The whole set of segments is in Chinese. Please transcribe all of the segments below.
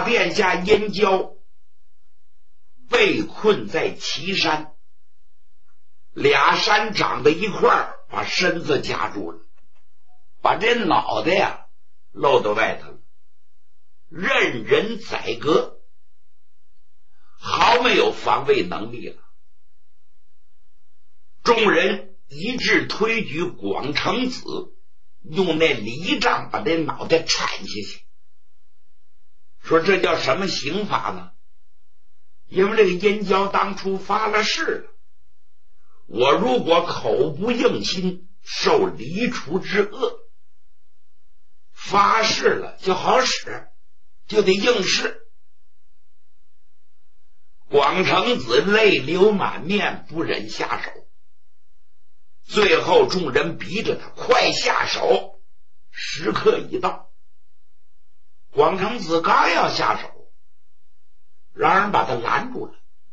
殿下燕郊被困在岐山，俩山长在一块儿，把身子夹住了，把这脑袋呀露到外头了，任人宰割，毫没有防卫能力了。众人一致推举广成子，用那犁杖把这脑袋铲下去。说这叫什么刑法呢？因为这个燕郊当初发了誓了，我如果口不应心，受离除之恶。发誓了就好使，就得应试。广成子泪流满面，不忍下手。最后众人逼着他快下手，时刻已到。广成子刚要下手，让人把他拦住了。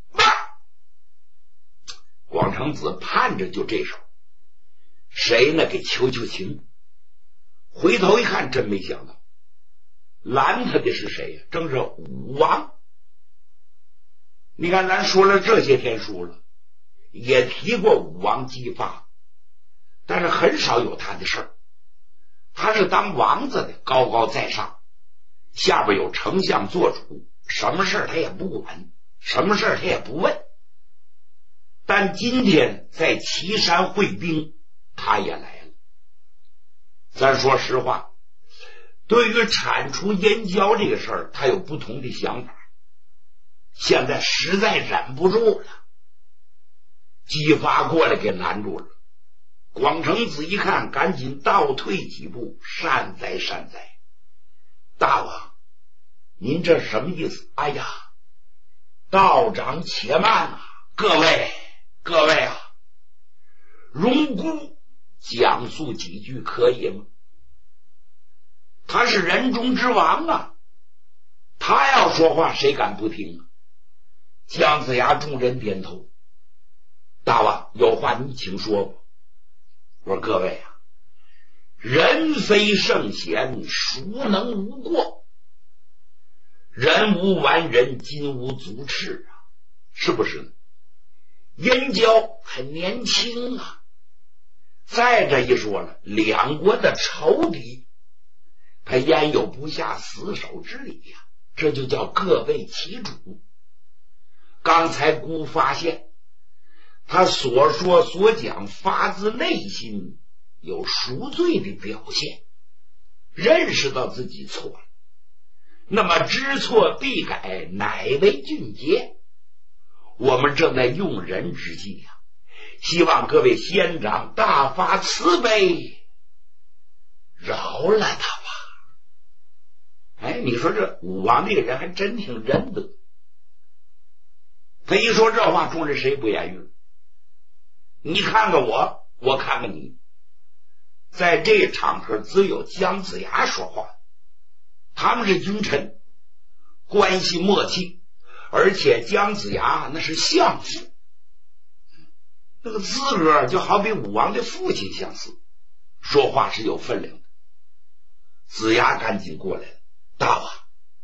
广成子盼着就这手，谁呢给求求情。回头一看，真没想到拦他的是谁呀？正是武王。你看咱说了这些天书了，也提过武王姬发，但是很少有他的事儿。他是当王子的，高高在上，下边有丞相做主，什么事他也不管，什么事他也不问。但今天在岐山会兵，他也来了。咱说实话，对于铲除燕郊这个事儿，他有不同的想法。现在实在忍不住了，姬发过来给拦住了。广成子一看，赶紧倒退几步，善哉善哉，大王您这什么意思？哎呀，道长且慢啊，各位啊，容姑讲述几句可以吗？他是人中之王啊，他要说话谁敢不听啊？姜子牙众人点头，大王有话你请说吧。我说各位啊，人非圣贤，孰能无过？人无完人，金无足赤啊，是不是呢？燕郊很年轻啊，再者一说了，两国的仇敌，他焉有不下死手之理呀？这就叫各为其主。刚才姑发现他所说所讲发自内心，有赎罪的表现，认识到自己错了，那么知错必改，乃为俊杰。我们正在用人之际呀，希望各位仙长大发慈悲，饶了他吧。哎，你说这武王这个人还真挺仁德。他一说这话，众人谁不言语？你看看我，我看看你，在这场合只有姜子牙说话，他们是君臣，关系默契，而且姜子牙那是相父，那个资格就好比武王的父亲相似，说话是有分量的。子牙赶紧过来了，大王，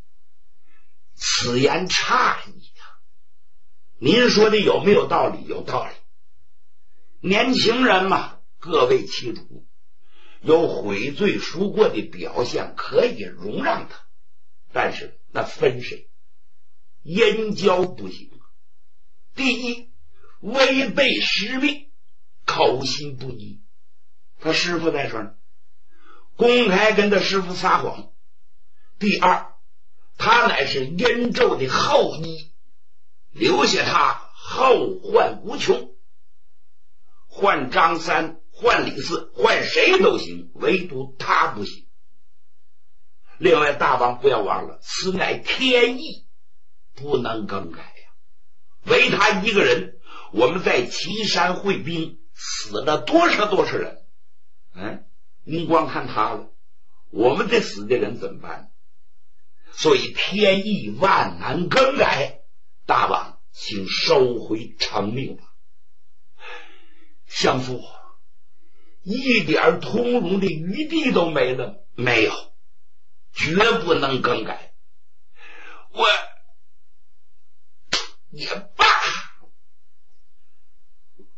此言差矣呀，您说的有没有道理？有道理。年轻人嘛，各为其主，有悔罪赎过的表现可以容让他，但是那分谁？燕郊不行。第一，违背使命，口心不一。他师父在说呢，公开跟他师父撒谎。第二，他乃是燕纣的后裔，留下他后患无穷。换张三，换李四，换谁都行，唯独他不行。另外，大王不要忘了，此乃天意，不能更改呀。唯他一个人，我们在岐山会兵，死了多少人？您光看他了，我们这死的人怎么办？所以天意万难更改，大王请收回成命吧。相父，一点通融的余地都没了？没有，绝不能更改。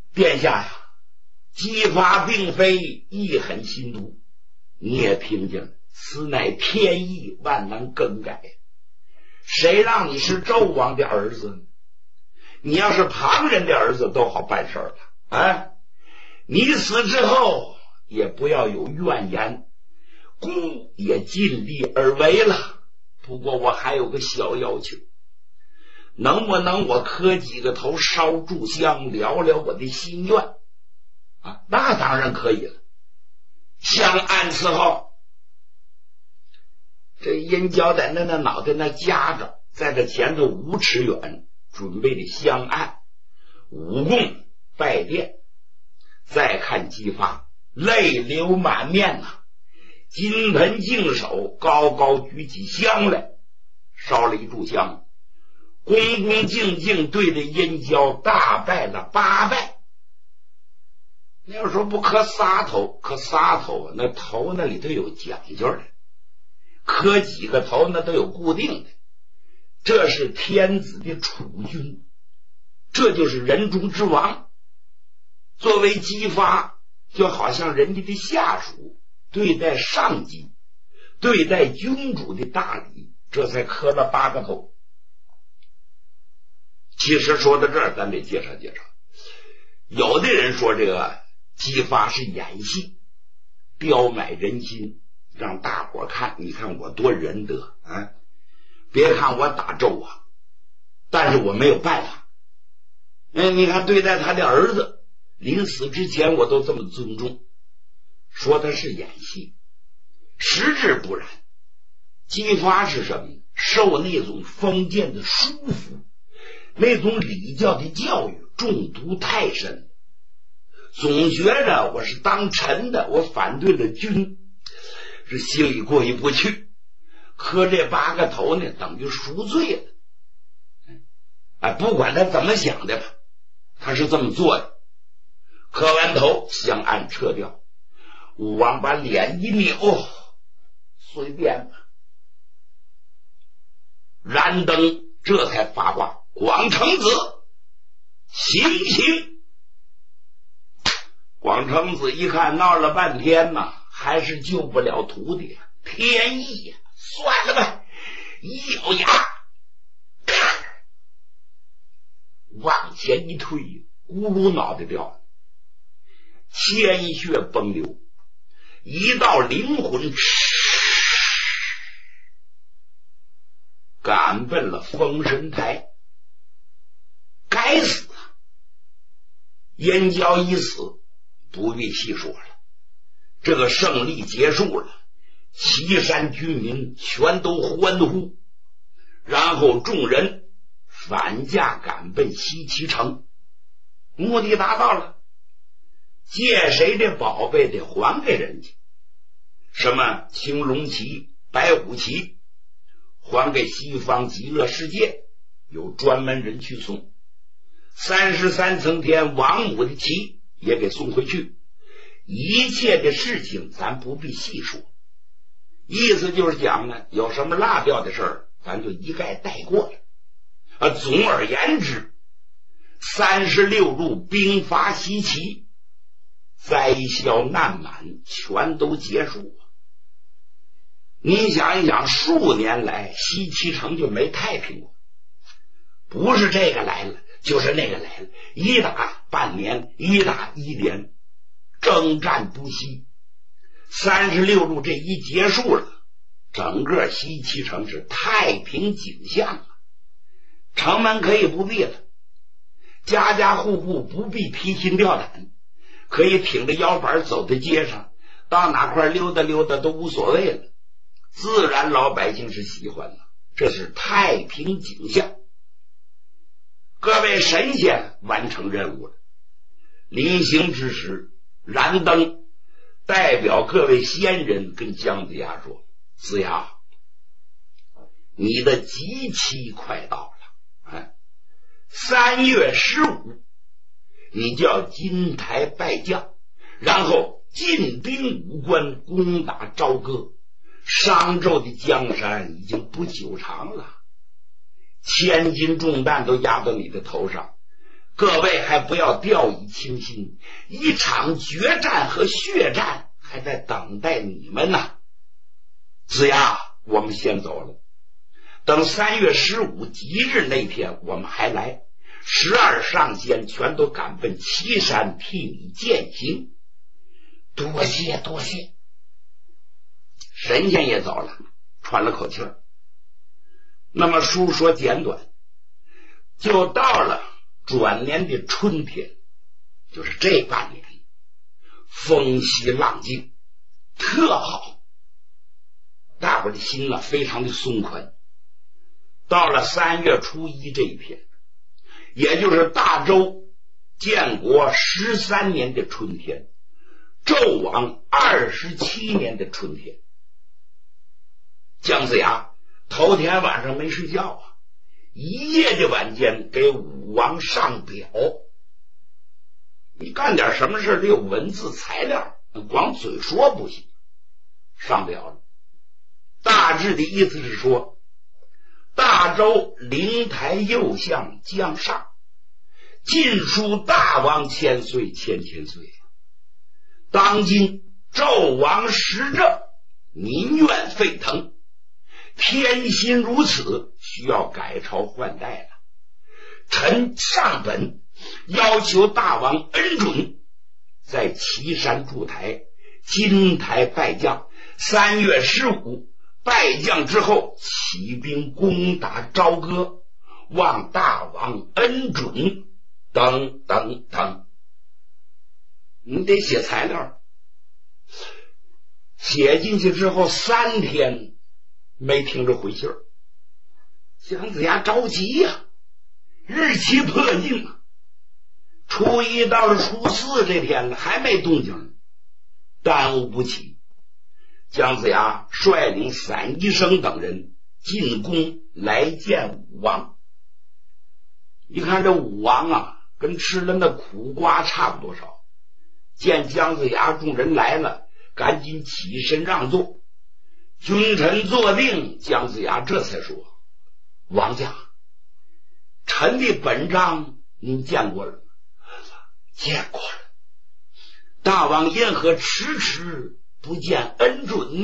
殿下呀，姬发并非一狠心毒，你也听见了，此乃天意，万难更改。谁让你是纣王的儿子呢？你要是旁人的儿子都好办事了啊！你死之后也不要有怨言，孤也尽力而为了。不过我还有个小要求，能不能我磕几个头，烧炷香，聊聊我的心愿啊？那当然可以了，相安伺候。这殷郊在那脑袋那夹着，在这前头5尺远准备的香案，武功拜殿。再看姬发泪流满面呐，金盆净手，高高举起香来，烧了一炷香，恭恭敬敬对着殷郊大拜了8拜。你要说不磕仨头，磕仨头那头那里头有讲究的，磕几个头那都有固定的，这是天子的储君，这就是人中之王。作为姬发，就好像人家的下属对待上级，对待君主的大礼，这才磕了8个头。其实说到这儿，咱得介绍介绍，有的人说这个姬发是演戏，标买人心，让大伙看，你看我多仁德啊！别看我打纣王，但是我没有办法。你看对待他的儿子，临死之前我都这么尊重，说他是演戏，实质不然。姬发是什么？受那种封建的束缚，那种礼教的教育中毒太深，总觉着我是当臣的，我反对了君，这心里过意不去。磕这8个头呢，等于赎罪了。不管他怎么想的吧，他是这么做的。磕完头，香案撤掉，武王把脸一扭，随便吧。燃灯这才发话：广成子，行刑！广成子一看闹了半天呐，还是救不了徒弟，天意呀，算了吧，一咬牙，往前一推，咕噜脑袋掉了，鲜血崩流，一道灵魂赶奔了封神台。该死啊！燕郊一死，不必细说了，这个胜利结束了，岐山居民全都欢呼，然后众人返驾赶奔西岐城，目的达到了。借谁的宝贝得还给人家，什么青龙旗、白虎旗，还给西方极乐世界，有专门人去送。33层天王母的旗也给送回去，一切的事情咱不必细说，意思就是讲呢，有什么落掉的事儿，咱就一概带过了。总而言之，36路兵伐西岐，灾消难满，全都结束。你想一想，数年来西岐城就没太平过，不是这个来了就是那个来了，一打半年，一打1年，征战不息。36路这一结束了，整个西岐城是太平景象了，城门可以不闭了，家家户户不必提心吊胆，可以挺着腰板走在街上，到哪块溜达溜达都无所谓了，自然老百姓是喜欢了，这是太平景象。各位神仙完成任务了，临行之时，燃灯代表各位仙人跟姜子牙说：子牙，你的吉期快到了，3月15你就要金台拜将，然后进兵5关，攻打朝歌。商纣的江山已经不久长了，千斤重担都压到你的头上， 各位还不要掉以轻心，一场决战和血战还在等待你们呢。子牙，我们先走了，等3月15吉日那天我们还来，12上仙全都赶奔岐山替你践行。多谢多谢。神仙也走了，喘了口气儿。那么书说简短，就到了转年的春天，就是这半年，风息浪静，特好，大伙的心非常的松快。到了3月初1这一天，也就是大周建国13年的春天，纣王27年的春天，姜子牙头天晚上没睡觉啊，一夜的晚间给武王上表。你干点什么事得有文字材料，光嘴说不行。上表了，大致的意思是说，大周灵台右相姜尚，晋书大王千岁千千岁。当今纣王时政，民怨沸腾，天心如此，需要改朝换代了。臣上本要求大王恩准，在岐山筑台，金台拜将，3月15拜将之后起兵攻打朝歌，望大王恩准，等等等。你得写材料，写进去之后3天没听着回信儿，姜子牙着急呀，日期迫近啊，初1到了初4这天了，还没动静，耽误不起。姜子牙率领散宜生等人进宫来见武王。一看这武王啊，跟吃了那苦瓜差不多少，见姜子牙众人来了，赶紧起身让座。君臣坐定，姜子牙这才说：王家，臣的本章您见过了吗？见过了。大王因何迟迟不见恩准呢？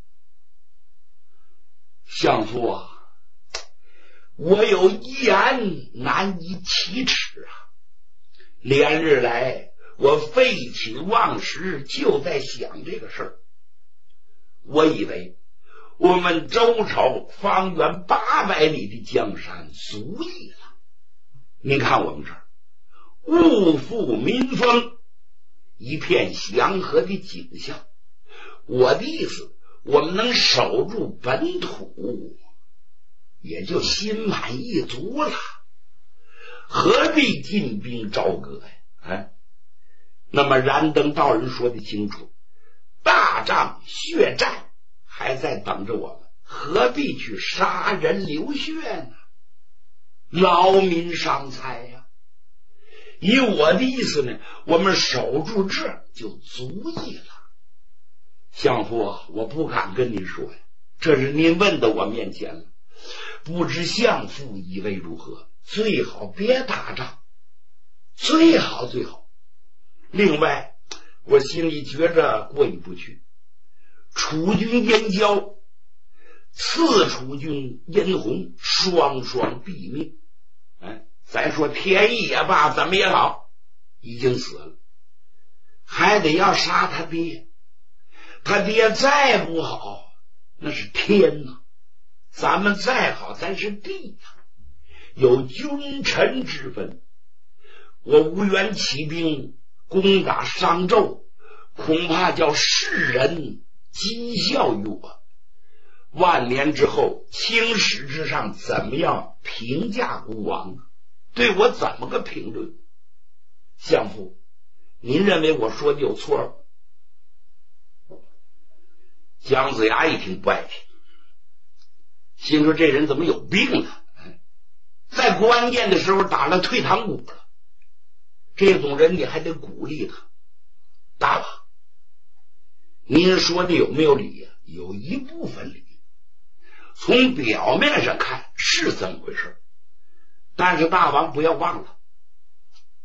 相父啊，我有一言难以启齿啊。连日来我废寝忘食，就在想这个事儿。我以为我们周朝方圆800里的江山足矣了。您看我们这儿物阜民丰，一片祥和的景象。我的意思，我们能守住本土，也就心满意足了，何必进兵朝歌呀？那么燃灯道人说的清楚，大仗血战还在等着我们，何必去杀人流血呢？劳民伤财呀！以我的意思呢，我们守住这就足矣了。相父啊，我不敢跟您说呀，这是您问到我面前了，不知相父以为如何？最好别打仗，最好最好。另外，我心里觉着过意不去，楚军燕交，次楚军殷红，双双毙命。再说田毅也罢，怎么也好，已经死了，还得要杀他爹。他爹再不好，那是天哪；咱们再好，咱是地呀，有君臣之分。我无缘起兵攻打商纣，恐怕叫世人讥笑于我。万年之后，青史之上怎么样评价孤王？对我怎么个评论？相父，您认为我说的有错吗？姜子牙一听不爱听，心说这人怎么有病呢？在关键的时候打了退堂鼓了，这种人你还得鼓励他。大王，您说的有没有理呀？有一部分理，从表面上看是这么回事，但是大王不要忘了，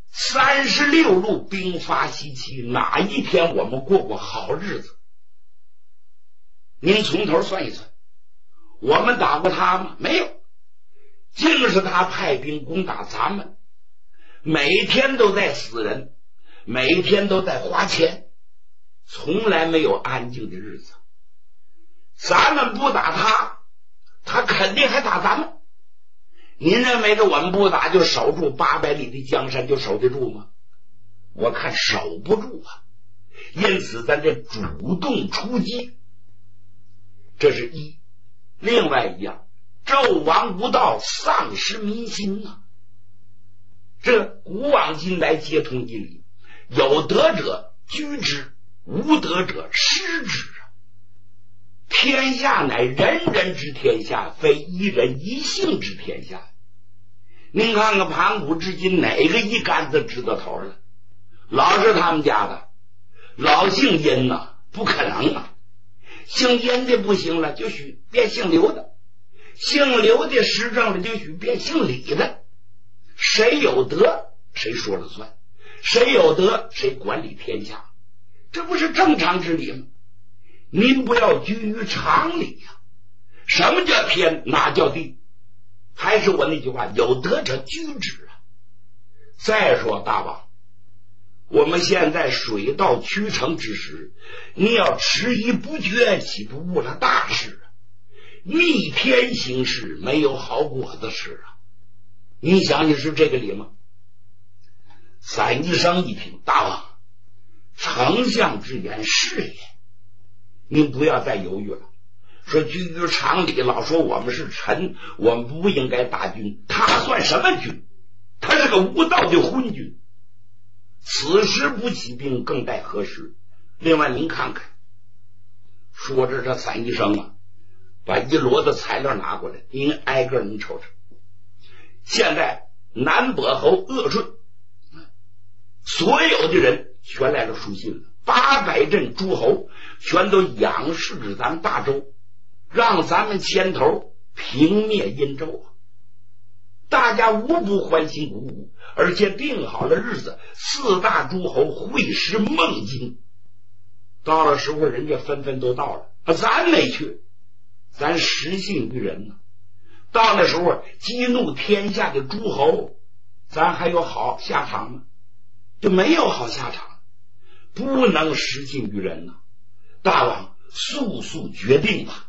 36路兵发西岐，哪一天我们过过好日子？您从头算一算，我们打过他吗？没有，净是他派兵攻打咱们，每天都在死人，每天都在花钱，从来没有安静的日子。咱们不打他，他肯定还打咱们。您认为这我们不打就守住800里的江山就守得住吗？我看守不住啊。因此咱这主动出击，这是一。另外一样，纣王无道，丧失民心啊。这古往今来皆通一理，有德者居之，无德者失之啊。天下乃人人之天下，非一人一姓之天下。您看看盘古至今哪个一竿子指到头了？老是他们家的，老姓殷呐，不可能啊！姓殷的不行了，就许变姓刘的；姓刘的失政了，就许变姓李的。谁有德谁说了算，谁有德谁管理天下，这不是正常之理吗？您不要拘于常理呀。什么叫天，哪叫地？还是我那句话，有德者居之啊。再说大王，我们现在水到渠成之时，你要迟疑不决，岂不误了大事啊？逆天行事，没有好果子吃啊！你想你是这个理吗？散医生一听，大王，丞相之言是也，您不要再犹豫了。说居于常理，老说我们是臣，我们不应该打军，他算什么军？他是个无道的昏君，此时不起兵，更待何时？另外您看看，说着这散医生啊，把一摞的材料拿过来，您挨个您瞅瞅。现在南伯侯鄂顺所有的人全来了书信了，800镇诸侯全都仰视着咱大周，让咱们牵头平灭殷纣啊！大家无不欢欣鼓舞，而且定好了日子，4大诸侯会师孟津。到了时候，人家纷纷都到了，咱没去，咱失信于人呢。到那时候激怒天下的诸侯，咱还有好下场吗？就没有好下场，不能失信于人呢。大王速速决定吧。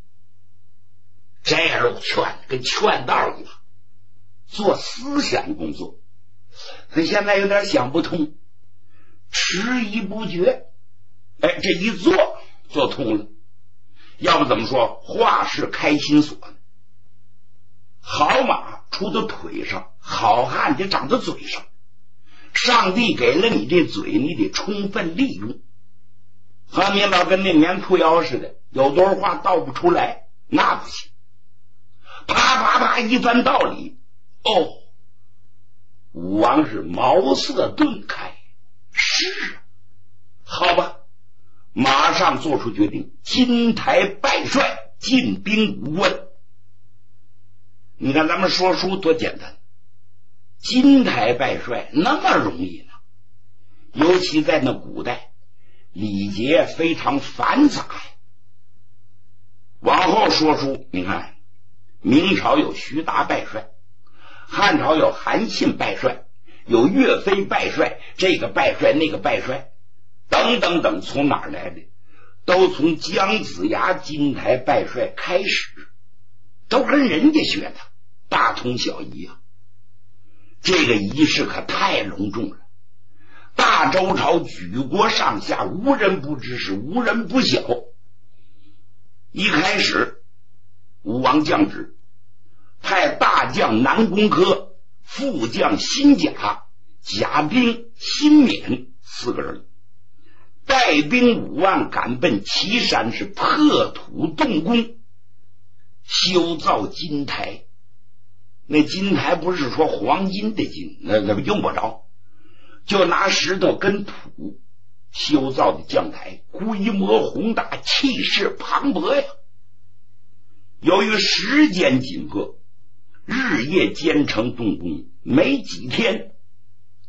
摘耳劝跟劝道一样，做思想工作。可现在有点想不通，迟疑不决。哎，这一做通了。要不怎么说话是开心锁呢？好马出到腿上，好汉得长到嘴上。上帝给了你这嘴，你得充分利用。和你老跟那棉裤腰似的，有多少话道不出来，那不行。啪啪啪一番道理，武王是茅塞顿开，是好吧，马上做出决定，金台拜帅，进兵无问。你看咱们说书多简单，金台拜帅那么容易呢？尤其在那古代，礼节非常繁杂。往后说书，你看明朝有徐达拜帅，汉朝有韩信拜帅，有岳飞拜帅，这个拜帅那个拜帅等等等，从哪儿来的？都从姜子牙金台拜帅开始，都跟人家学的，大同小异啊。这个仪式可太隆重了，大周朝举国上下无人不知，是无人不晓。一开始武王降旨，派大将南宫轲、副将辛甲、甲兵辛勉4个人，带兵5万赶奔岐山，是破土动工，修造金台。那金台不是说黄金的金，那用不着，就拿石头跟土修造的将台，规模宏大，气势磅礴呀。由于时间紧迫，日夜兼程动工，没几天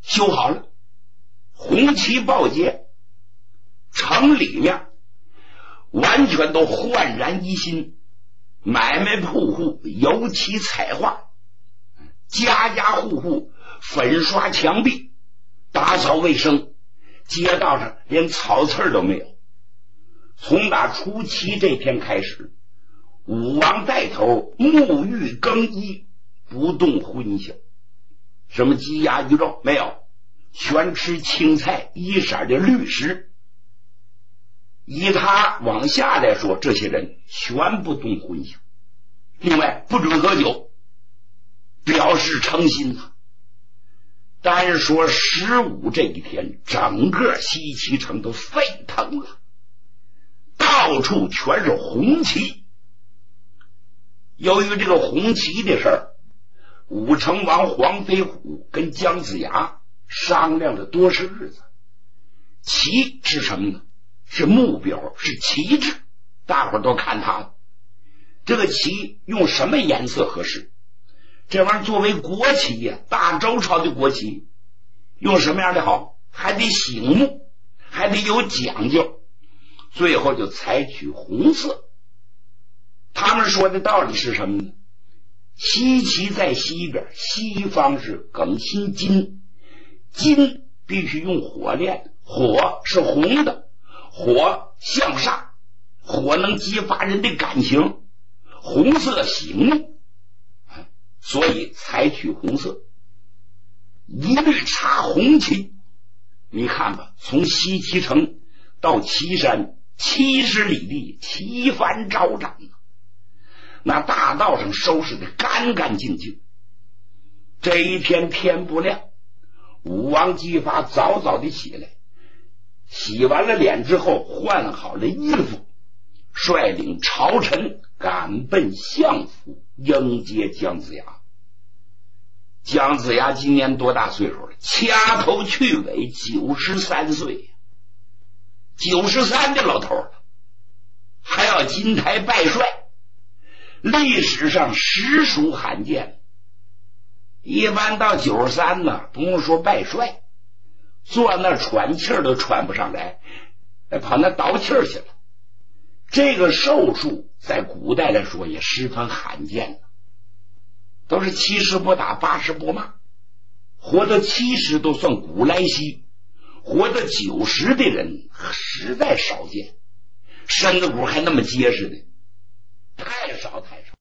修好了，红旗报捷，城里面完全都焕然一新，买卖铺户油漆彩画，家家户户粉刷墙壁，打扫卫生，街道上连草刺都没有。从打初七这天开始，武王带头沐浴更衣，不动荤腥，什么鸡鸭鱼肉没有，全吃青菜一色的绿食。以他往下来说，这些人全不动荤腥，另外不准喝酒，表示诚心啊。单说15这一天，整个西岐城都沸腾了，到处全是红旗。由于这个红旗的事儿，武成王黄飞虎跟姜子牙商量了多少日子。旗是什么呢？是目标，是旗帜，大伙儿都看它了。这个旗用什么颜色合适？这玩意儿作为国旗呀，大周朝的国旗，用什么样的好？还得醒目，还得有讲究，最后就采取红色。他们说的道理是什么呢？西岐在西边，西方是庚辛金，金必须用火炼，火是红的，火向上，火能激发人的感情，红色醒目，所以采取红色，一律插红旗。你看吧，从西岐城到岐山70里地，旗帆招展，那大道上收拾的干干净净。这一天天不亮，武王姬发早早的起来，洗完了脸之后，换好了衣服，率领朝臣赶奔相府迎接姜子牙。姜子牙今年多大岁数了？掐头去尾93岁，93的老头了，还要金台拜帅，历史上实属罕见。一般到93呢，不用说拜帅，坐那喘气儿都喘不上来，跑那倒气儿去了。这个寿数在古代来说也十分罕见的，都是70不打80不骂，活到70都算古来稀，活到90的人实在少见，身子骨还那么结实的太少太少。